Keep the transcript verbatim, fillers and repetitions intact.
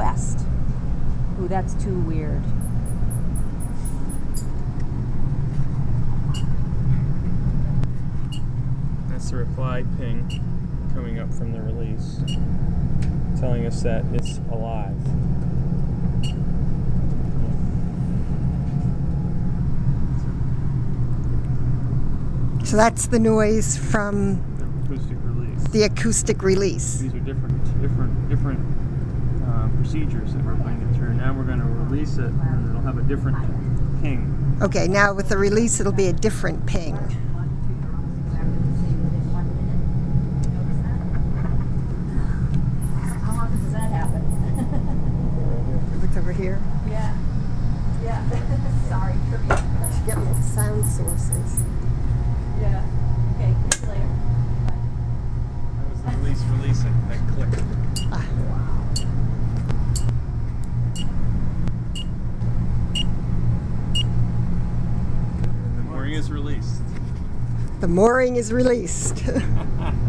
west. Ooh, that's too weird. That's the reply ping coming up from the release, telling us that it's alive. So that's the noise from The acoustic release. the acoustic release. These are different, different, different uh, procedures that we're putting it through. Now we're going to release it, and it'll have a different ping. Okay, now with the release, it'll be a different ping. How often does that happen? Look over here. Yeah. Yeah. Sorry, trivia. Get me sound sources. Yeah. Okay, see you later. That was the release releasing, that click. Ah. The mooring is released. The mooring is released.